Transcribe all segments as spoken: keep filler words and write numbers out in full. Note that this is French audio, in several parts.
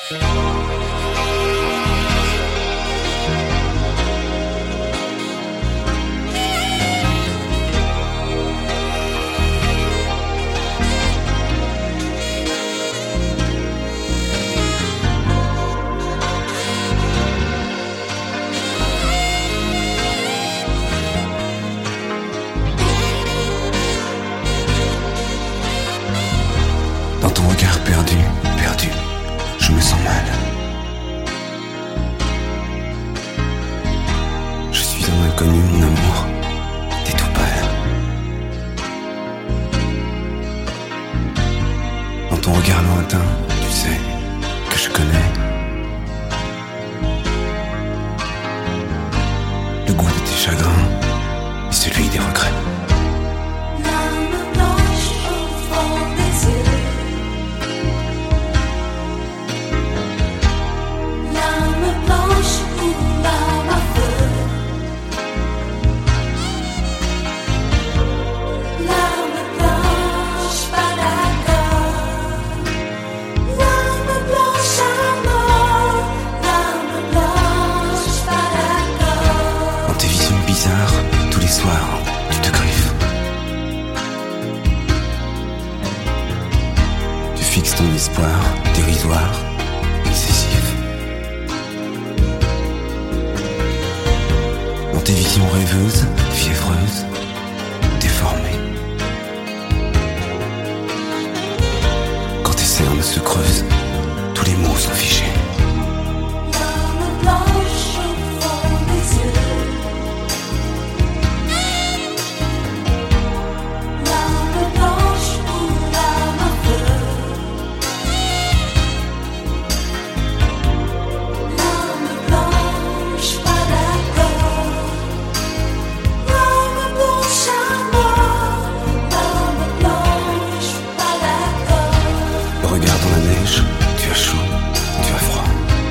Dans ton regard perdu, perdu, je me sens mal. Je suis un inconnu, mon amour, t'es tout pâle. Dans ton regard lointain, tu sais que je connais le goût de tes chagrins et celui des regrets. Tous les soirs, tu te griffes. Tu fixes ton espoir dérisoire, excessif. Dans tes visions rêveuses, fiévreuses, déformées. Quand tes cernes se creusent, tous les mots sont fichés. Regarde dans la neige, tu as chaud, tu as froid.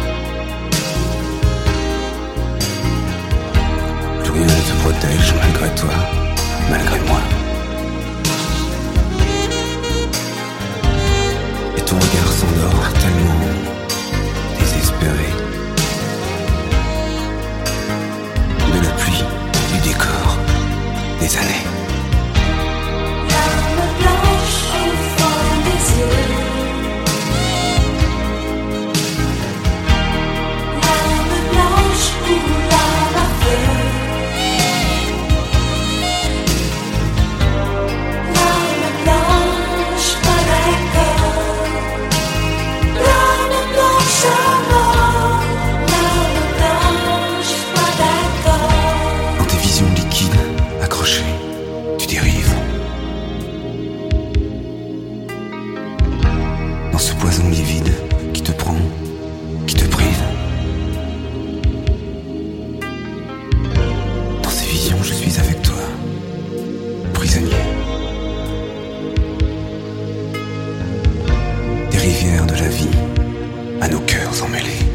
Plus rien ne te protège malgré toi, malgré moi. Et ton regard s'endort tellement désespéré. De la pluie, du décor, des années. Dans ce poison livide qui te prend, qui te prive. Dans ces visions, je suis avec toi, prisonnier. Des rivières de la vie à nos cœurs emmêlés.